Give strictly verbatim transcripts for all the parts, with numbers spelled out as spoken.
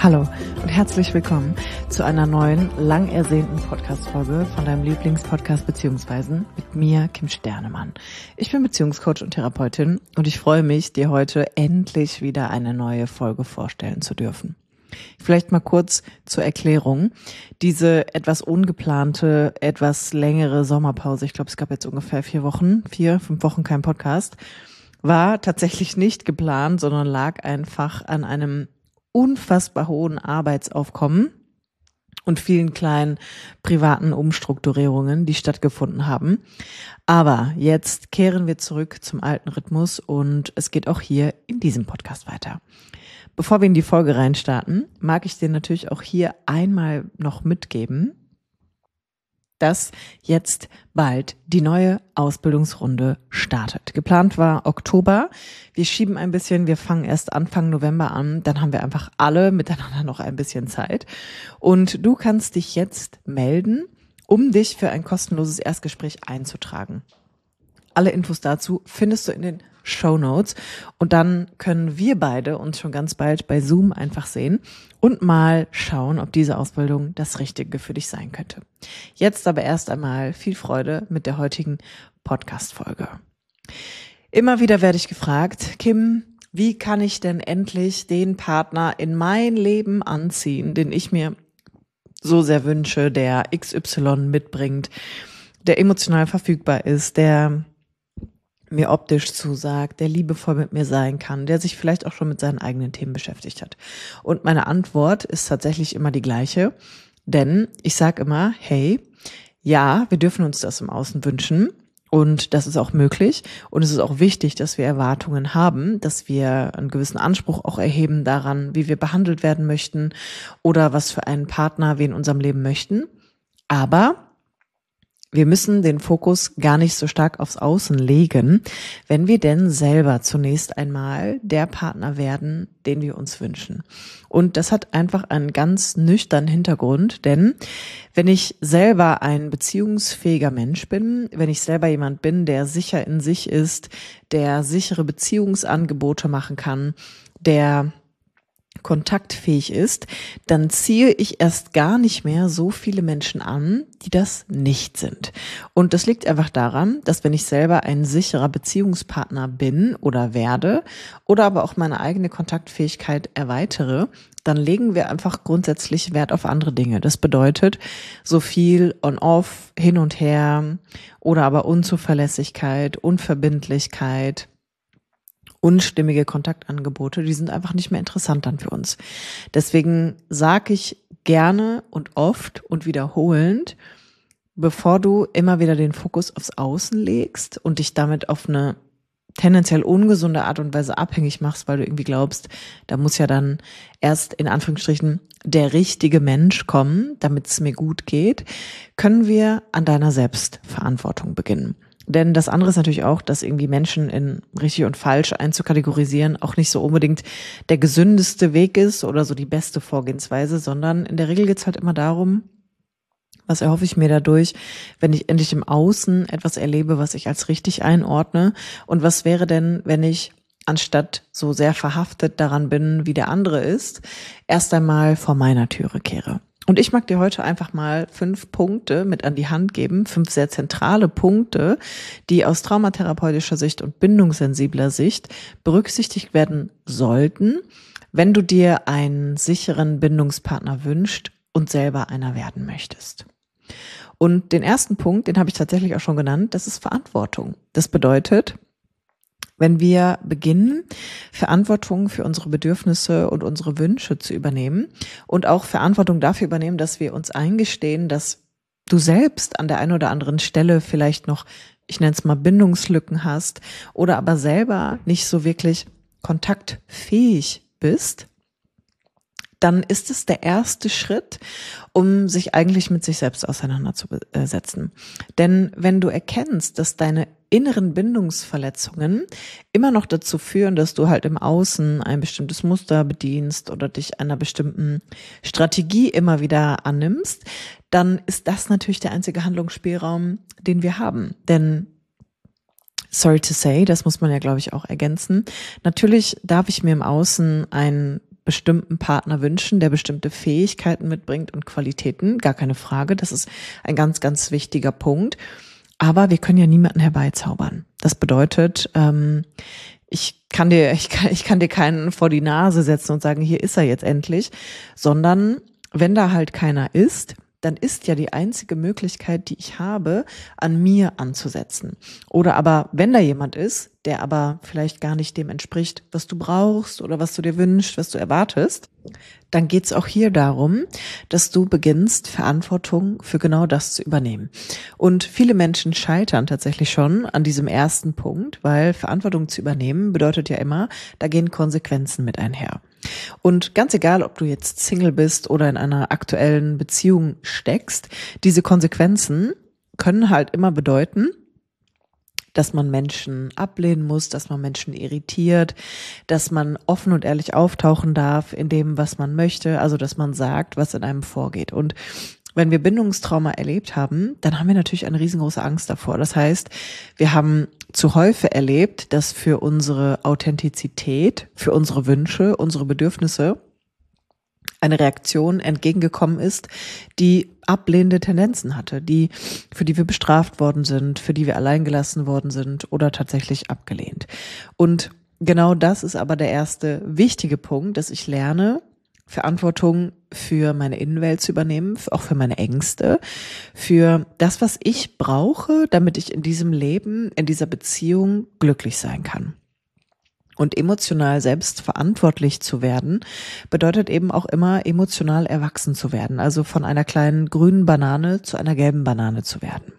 Hallo und herzlich willkommen zu einer neuen, lang ersehnten Podcast-Folge von deinem Lieblingspodcast Beziehungsweisen mit mir, Kim Sternemann. Ich bin Beziehungscoach und Therapeutin und ich freue mich, dir heute endlich wieder eine neue Folge vorstellen zu dürfen. Vielleicht mal kurz zur Erklärung. Diese etwas ungeplante, etwas längere Sommerpause, ich glaube, es gab jetzt ungefähr vier Wochen, vier, fünf Wochen kein Podcast, war tatsächlich nicht geplant, sondern lag einfach an einem unfassbar hohen Arbeitsaufkommen und vielen kleinen privaten Umstrukturierungen, die stattgefunden haben. Aber jetzt kehren wir zurück zum alten Rhythmus und es geht auch hier in diesem Podcast weiter. Bevor wir in die Folge reinstarten, mag ich dir natürlich auch hier einmal noch mitgeben, dass jetzt bald die neue Ausbildungsrunde startet. Geplant war Oktober. Wir schieben ein bisschen, wir fangen erst Anfang November an, dann haben wir einfach alle miteinander noch ein bisschen Zeit. Und du kannst dich jetzt melden, um dich für ein kostenloses Erstgespräch einzutragen. Alle Infos dazu findest du in den Shownotes und dann können wir beide uns schon ganz bald bei Zoom einfach sehen und mal schauen, ob diese Ausbildung das Richtige für dich sein könnte. Jetzt aber erst einmal viel Freude mit der heutigen Podcast-Folge. Immer wieder werde ich gefragt, Kim, wie kann ich denn endlich den Partner in mein Leben anziehen, den ich mir so sehr wünsche, der X Y mitbringt, der emotional verfügbar ist, der mir optisch zusagt, der liebevoll mit mir sein kann, der sich vielleicht auch schon mit seinen eigenen Themen beschäftigt hat. Und meine Antwort ist tatsächlich immer die gleiche, denn ich sage immer, hey, ja, wir dürfen uns das im Außen wünschen und das ist auch möglich und es ist auch wichtig, dass wir Erwartungen haben, dass wir einen gewissen Anspruch auch erheben daran, wie wir behandelt werden möchten oder was für einen Partner wir in unserem Leben möchten, aber wir müssen den Fokus gar nicht so stark aufs Außen legen, wenn wir denn selber zunächst einmal der Partner werden, den wir uns wünschen. Und das hat einfach einen ganz nüchternen Hintergrund, denn wenn ich selber ein beziehungsfähiger Mensch bin, wenn ich selber jemand bin, der sicher in sich ist, der sichere Beziehungsangebote machen kann, der kontaktfähig ist, dann ziehe ich erst gar nicht mehr so viele Menschen an, die das nicht sind. Und das liegt einfach daran, dass wenn ich selber ein sicherer Beziehungspartner bin oder werde oder aber auch meine eigene Kontaktfähigkeit erweitere, dann legen wir einfach grundsätzlich Wert auf andere Dinge. Das bedeutet so viel on-off, hin und her oder aber Unzuverlässigkeit, Unverbindlichkeit, unstimmige Kontaktangebote, die sind einfach nicht mehr interessant dann für uns. Deswegen sage ich gerne und oft und wiederholend, bevor du immer wieder den Fokus aufs Außen legst und dich damit auf eine tendenziell ungesunde Art und Weise abhängig machst, weil du irgendwie glaubst, da muss ja dann erst in Anführungsstrichen der richtige Mensch kommen, damit es mir gut geht, können wir an deiner Selbstverantwortung beginnen. Denn das andere ist natürlich auch, dass irgendwie Menschen in richtig und falsch einzukategorisieren auch nicht so unbedingt der gesündeste Weg ist oder so die beste Vorgehensweise, sondern in der Regel geht es halt immer darum, was erhoffe ich mir dadurch, wenn ich endlich im Außen etwas erlebe, was ich als richtig einordne, und was wäre denn, wenn ich anstatt so sehr verhaftet daran bin, wie der andere ist, erst einmal vor meiner Türe kehre. Und ich mag dir heute einfach mal fünf Punkte mit an die Hand geben, fünf sehr zentrale Punkte, die aus traumatherapeutischer Sicht und bindungssensibler Sicht berücksichtigt werden sollten, wenn du dir einen sicheren Bindungspartner wünschst und selber einer werden möchtest. Und den ersten Punkt, den habe ich tatsächlich auch schon genannt, das ist Verantwortung. Das bedeutet, wenn wir beginnen, Verantwortung für unsere Bedürfnisse und unsere Wünsche zu übernehmen und auch Verantwortung dafür übernehmen, dass wir uns eingestehen, dass du selbst an der einen oder anderen Stelle vielleicht noch, ich nenne es mal Bindungslücken hast oder aber selber nicht so wirklich kontaktfähig bist, dann ist es der erste Schritt, um sich eigentlich mit sich selbst auseinanderzusetzen. Denn wenn du erkennst, dass deine inneren Bindungsverletzungen immer noch dazu führen, dass du halt im Außen ein bestimmtes Muster bedienst oder dich einer bestimmten Strategie immer wieder annimmst, dann ist das natürlich der einzige Handlungsspielraum, den wir haben. Denn sorry to say, das muss man ja, glaube ich, auch ergänzen. Natürlich darf ich mir im Außen ein bestimmten Partner wünschen, der bestimmte Fähigkeiten mitbringt und Qualitäten, gar keine Frage, das ist ein ganz, ganz wichtiger Punkt. Aber wir können ja niemanden herbeizaubern. Das bedeutet, ähm, ich kann dir, ich kann, ich kann dir keinen vor die Nase setzen und sagen, hier ist er jetzt endlich, sondern wenn da halt keiner ist, dann ist ja die einzige Möglichkeit, die ich habe, an mir anzusetzen. Oder aber, wenn da jemand ist, der aber vielleicht gar nicht dem entspricht, was du brauchst oder was du dir wünschst, was du erwartest, dann geht's auch hier darum, dass du beginnst, Verantwortung für genau das zu übernehmen. Und viele Menschen scheitern tatsächlich schon an diesem ersten Punkt, weil Verantwortung zu übernehmen bedeutet ja immer, da gehen Konsequenzen mit einher. Und ganz egal, ob du jetzt Single bist oder in einer aktuellen Beziehung steckst, diese Konsequenzen können halt immer bedeuten, dass man Menschen ablehnen muss, dass man Menschen irritiert, dass man offen und ehrlich auftauchen darf in dem, was man möchte, also dass man sagt, was in einem vorgeht. Und wenn wir Bindungstrauma erlebt haben, dann haben wir natürlich eine riesengroße Angst davor. Das heißt, wir haben zu häufig erlebt, dass für unsere Authentizität, für unsere Wünsche, unsere Bedürfnisse eine Reaktion entgegengekommen ist, die ablehnende Tendenzen hatte, die, für die wir bestraft worden sind, für die wir alleingelassen worden sind oder tatsächlich abgelehnt. Und genau das ist aber der erste wichtige Punkt, dass ich lerne, Verantwortung für meine Innenwelt zu übernehmen, auch für meine Ängste, für das, was ich brauche, damit ich in diesem Leben, in dieser Beziehung glücklich sein kann. Und emotional selbst verantwortlich zu werden, bedeutet eben auch immer emotional erwachsen zu werden, also von einer kleinen grünen Banane zu einer gelben Banane zu werden.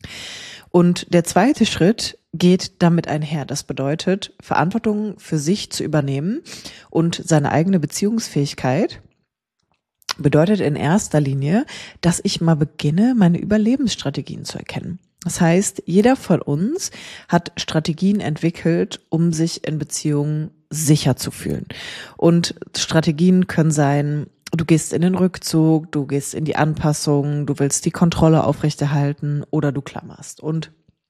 Und der zweite Schritt geht damit einher. Das bedeutet, Verantwortung für sich zu übernehmen und seine eigene Beziehungsfähigkeit bedeutet in erster Linie, dass ich mal beginne, meine Überlebensstrategien zu erkennen. Das heißt, jeder von uns hat Strategien entwickelt, um sich in Beziehungen sicher zu fühlen. Und Strategien können sein, du gehst in den Rückzug, du gehst in die Anpassung, du willst die Kontrolle aufrechterhalten oder du klammerst. Und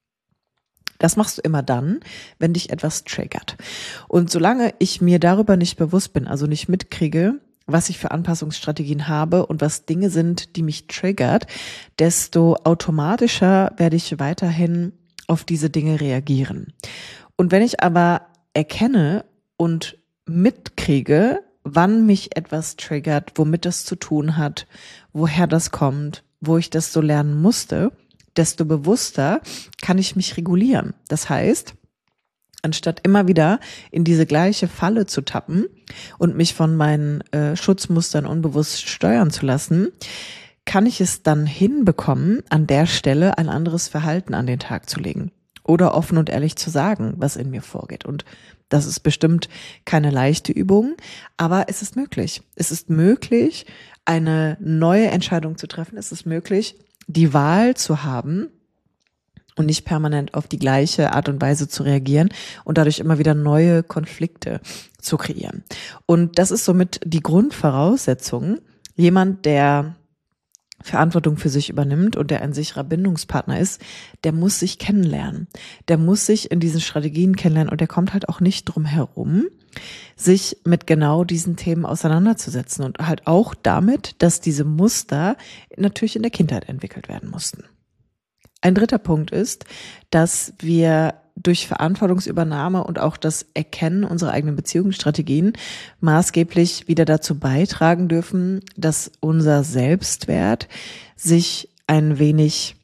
das machst du immer dann, wenn dich etwas triggert. Und solange ich mir darüber nicht bewusst bin, also nicht mitkriege, was ich für Anpassungsstrategien habe und was Dinge sind, die mich triggert, desto automatischer werde ich weiterhin auf diese Dinge reagieren. Und wenn ich aber erkenne und mitkriege, wann mich etwas triggert, womit das zu tun hat, woher das kommt, wo ich das so lernen musste, desto bewusster kann ich mich regulieren. Das heißt, anstatt immer wieder in diese gleiche Falle zu tappen und mich von meinen äh, Schutzmustern unbewusst steuern zu lassen, kann ich es dann hinbekommen, an der Stelle ein anderes Verhalten an den Tag zu legen oder offen und ehrlich zu sagen, was in mir vorgeht. Und das ist bestimmt keine leichte Übung, aber es ist möglich. Es ist möglich, eine neue Entscheidung zu treffen. Es ist möglich, die Wahl zu haben, und nicht permanent auf die gleiche Art und Weise zu reagieren und dadurch immer wieder neue Konflikte zu kreieren. Und das ist somit die Grundvoraussetzung. Jemand, der Verantwortung für sich übernimmt und der ein sicherer Bindungspartner ist, der muss sich kennenlernen. Der muss sich in diesen Strategien kennenlernen und der kommt halt auch nicht drum herum, sich mit genau diesen Themen auseinanderzusetzen und halt auch damit, dass diese Muster natürlich in der Kindheit entwickelt werden mussten. Ein dritter Punkt ist, dass wir durch Verantwortungsübernahme und auch das Erkennen unserer eigenen Beziehungsstrategien maßgeblich wieder dazu beitragen dürfen, dass unser Selbstwert sich ein wenig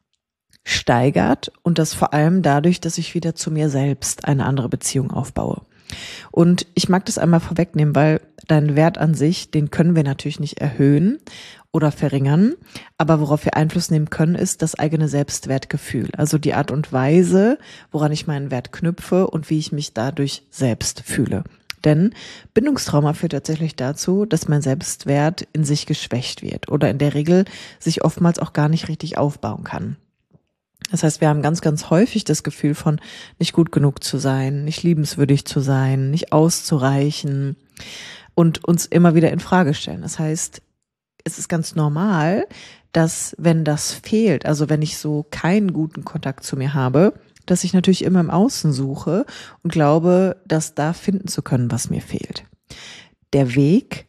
steigert und das vor allem dadurch, dass ich wieder zu mir selbst eine andere Beziehung aufbaue. Und ich mag das einmal vorwegnehmen, weil deinen Wert an sich, den können wir natürlich nicht erhöhen oder verringern, aber worauf wir Einfluss nehmen können, ist das eigene Selbstwertgefühl, also die Art und Weise, woran ich meinen Wert knüpfe und wie ich mich dadurch selbst fühle. Denn Bindungstrauma führt tatsächlich dazu, dass mein Selbstwert in sich geschwächt wird oder in der Regel sich oftmals auch gar nicht richtig aufbauen kann. Das heißt, wir haben ganz, ganz häufig das Gefühl von nicht gut genug zu sein, nicht liebenswürdig zu sein, nicht auszureichen und uns immer wieder in Frage stellen. Das heißt, es ist ganz normal, dass wenn das fehlt, also wenn ich so keinen guten Kontakt zu mir habe, dass ich natürlich immer im Außen suche und glaube, das da finden zu können, was mir fehlt. Der Weg,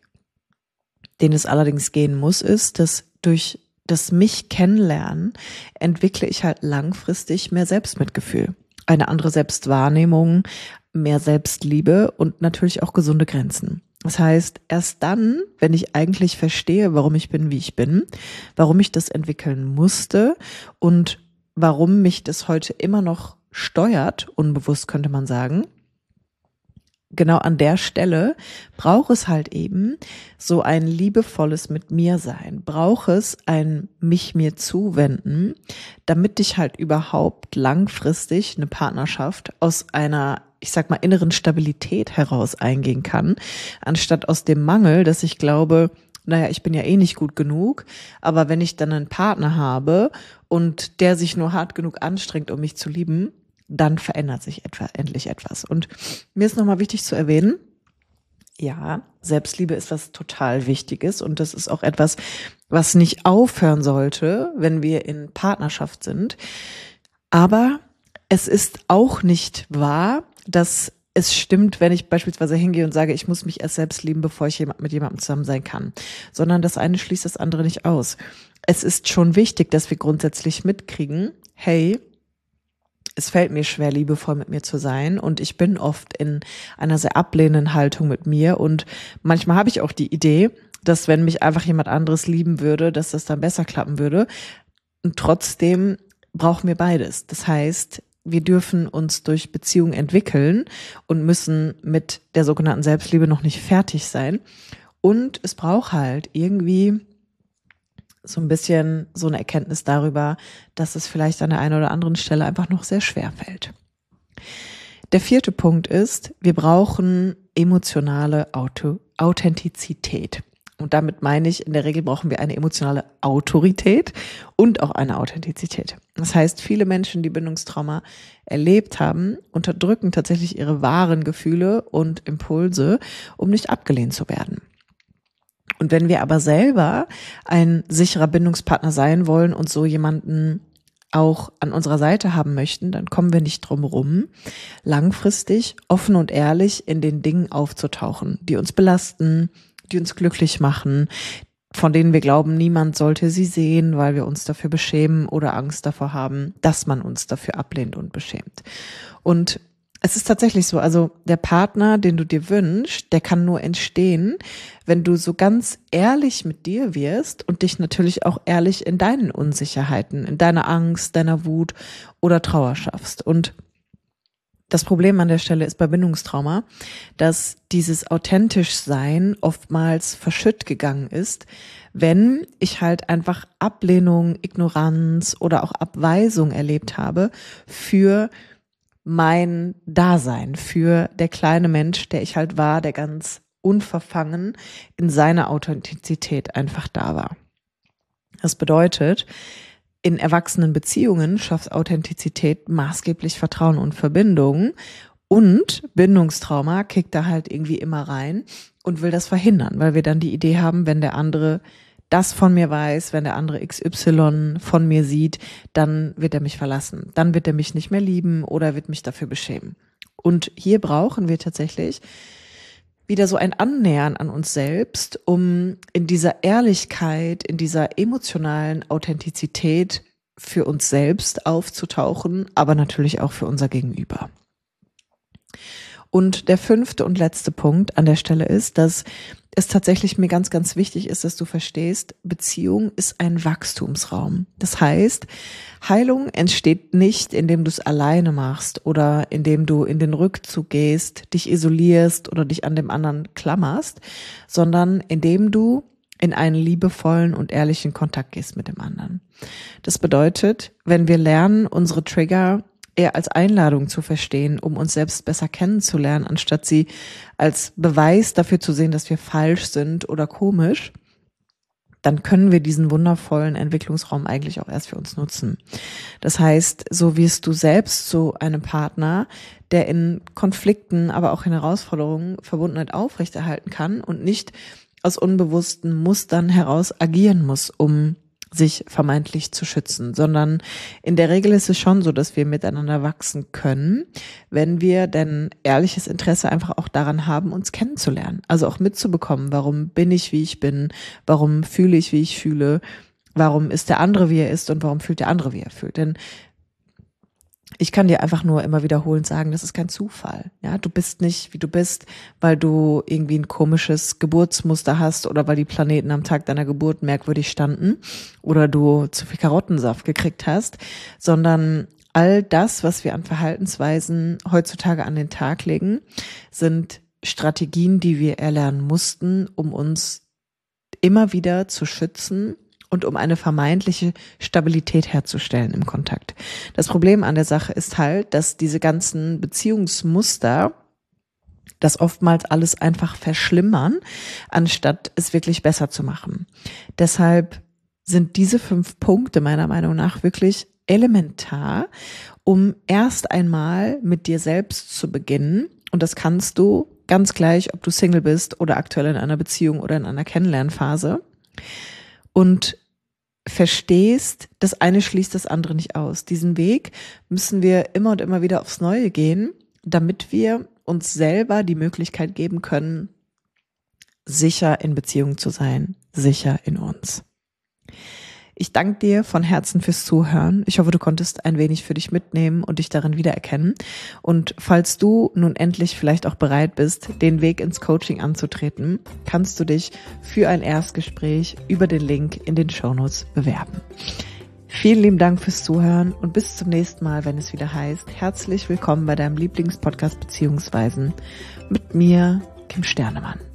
den es allerdings gehen muss, ist, dass durch das mich kennenlernen entwickle ich halt langfristig mehr Selbstmitgefühl, eine andere Selbstwahrnehmung, mehr Selbstliebe und natürlich auch gesunde Grenzen. Das heißt, erst dann, wenn ich eigentlich verstehe, warum ich bin, wie ich bin, warum ich das entwickeln musste und warum mich das heute immer noch steuert, unbewusst könnte man sagen, genau an der Stelle braucht es halt eben so ein liebevolles mit mir sein, braucht es ein mich mir zuwenden, damit ich halt überhaupt langfristig eine Partnerschaft aus einer, ich sag mal, inneren Stabilität heraus eingehen kann, anstatt aus dem Mangel, dass ich glaube, naja, ich bin ja eh nicht gut genug, aber wenn ich dann einen Partner habe und der sich nur hart genug anstrengt, um mich zu lieben, dann verändert sich etwa, endlich etwas. Und mir ist nochmal wichtig zu erwähnen, ja, Selbstliebe ist was total Wichtiges und das ist auch etwas, was nicht aufhören sollte, wenn wir in Partnerschaft sind. Aber es ist auch nicht wahr, dass es stimmt, wenn ich beispielsweise hingehe und sage, ich muss mich erst selbst lieben, bevor ich mit jemandem zusammen sein kann, sondern das eine schließt das andere nicht aus. Es ist schon wichtig, dass wir grundsätzlich mitkriegen, hey, es fällt mir schwer, liebevoll mit mir zu sein und ich bin oft in einer sehr ablehnenden Haltung mit mir und manchmal habe ich auch die Idee, dass wenn mich einfach jemand anderes lieben würde, dass das dann besser klappen würde und trotzdem brauchen wir beides. Das heißt, wir dürfen uns durch Beziehung entwickeln und müssen mit der sogenannten Selbstliebe noch nicht fertig sein und es braucht halt irgendwie so ein bisschen so eine Erkenntnis darüber, dass es vielleicht an der einen oder anderen Stelle einfach noch sehr schwer fällt. Der vierte Punkt ist, wir brauchen emotionale Auto- Authentizität. Und damit meine ich, in der Regel brauchen wir eine emotionale Autorität und auch eine Authentizität. Das heißt, viele Menschen, die Bindungstrauma erlebt haben, unterdrücken tatsächlich ihre wahren Gefühle und Impulse, um nicht abgelehnt zu werden. Und wenn wir aber selber ein sicherer Bindungspartner sein wollen und so jemanden auch an unserer Seite haben möchten, dann kommen wir nicht drum rum, langfristig offen und ehrlich in den Dingen aufzutauchen, die uns belasten, die uns glücklich machen, von denen wir glauben, niemand sollte sie sehen, weil wir uns dafür beschämen oder Angst davor haben, dass man uns dafür ablehnt und beschämt. Und es ist tatsächlich so, also der Partner, den du dir wünschst, der kann nur entstehen, wenn du so ganz ehrlich mit dir wirst und dich natürlich auch ehrlich in deinen Unsicherheiten, in deiner Angst, deiner Wut oder Trauer schaffst. Und das Problem an der Stelle ist bei Bindungstrauma, dass dieses authentisch Sein oftmals verschütt gegangen ist, wenn ich halt einfach Ablehnung, Ignoranz oder auch Abweisung erlebt habe für mein Dasein, für der kleine Mensch, der ich halt war, der ganz unverfangen in seiner Authentizität einfach da war. Das bedeutet, in erwachsenen Beziehungen schafft Authentizität maßgeblich Vertrauen und Verbindung und Bindungstrauma kickt da halt irgendwie immer rein und will das verhindern, weil wir dann die Idee haben, wenn der andere das von mir weiß, wenn der andere X Y von mir sieht, dann wird er mich verlassen, dann wird er mich nicht mehr lieben oder wird mich dafür beschämen. Und hier brauchen wir tatsächlich wieder so ein Annähern an uns selbst, um in dieser Ehrlichkeit, in dieser emotionalen Authentizität für uns selbst aufzutauchen, aber natürlich auch für unser Gegenüber. Und der fünfte und letzte Punkt an der Stelle ist, dass es tatsächlich mir ganz, ganz wichtig ist, dass du verstehst, Beziehung ist ein Wachstumsraum. Das heißt, Heilung entsteht nicht, indem du es alleine machst oder indem du in den Rückzug gehst, dich isolierst oder dich an dem anderen klammerst, sondern indem du in einen liebevollen und ehrlichen Kontakt gehst mit dem anderen. Das bedeutet, wenn wir lernen, unsere Trigger eher als Einladung zu verstehen, um uns selbst besser kennenzulernen, anstatt sie als Beweis dafür zu sehen, dass wir falsch sind oder komisch, dann können wir diesen wundervollen Entwicklungsraum eigentlich auch erst für uns nutzen. Das heißt, so wirst du selbst zu einem Partner, der in Konflikten, aber auch in Herausforderungen Verbundenheit aufrechterhalten kann und nicht aus unbewussten Mustern heraus agieren muss, um sich vermeintlich zu schützen, sondern in der Regel ist es schon so, dass wir miteinander wachsen können, wenn wir denn ehrliches Interesse einfach auch daran haben, uns kennenzulernen. Also auch mitzubekommen, warum bin ich, wie ich bin, warum fühle ich, wie ich fühle, warum ist der andere, wie er ist und warum fühlt der andere, wie er fühlt. Denn ich kann dir einfach nur immer wiederholend sagen, das ist kein Zufall. Ja, du bist nicht, wie du bist, weil du irgendwie ein komisches Geburtsmuster hast oder weil die Planeten am Tag deiner Geburt merkwürdig standen oder du zu viel Karottensaft gekriegt hast, sondern all das, was wir an Verhaltensweisen heutzutage an den Tag legen, sind Strategien, die wir erlernen mussten, um uns immer wieder zu schützen und um eine vermeintliche Stabilität herzustellen im Kontakt. Das Problem an der Sache ist halt, dass diese ganzen Beziehungsmuster das oftmals alles einfach verschlimmern, anstatt es wirklich besser zu machen. Deshalb sind diese fünf Punkte meiner Meinung nach wirklich elementar, um erst einmal mit dir selbst zu beginnen. Und das kannst du ganz gleich, ob du Single bist oder aktuell in einer Beziehung oder in einer Kennenlernphase. Und verstehst, das eine schließt das andere nicht aus. Diesen Weg müssen wir immer und immer wieder aufs Neue gehen, damit wir uns selber die Möglichkeit geben können, sicher in Beziehung zu sein, sicher in uns. Ich danke dir von Herzen fürs Zuhören. Ich hoffe, du konntest ein wenig für dich mitnehmen und dich darin wiedererkennen. Und falls du nun endlich vielleicht auch bereit bist, den Weg ins Coaching anzutreten, kannst du dich für ein Erstgespräch über den Link in den Shownotes bewerben. Vielen lieben Dank fürs Zuhören und bis zum nächsten Mal, wenn es wieder heißt, herzlich willkommen bei deinem Lieblingspodcast Beziehungsweisen mit mir, Kim Sternemann.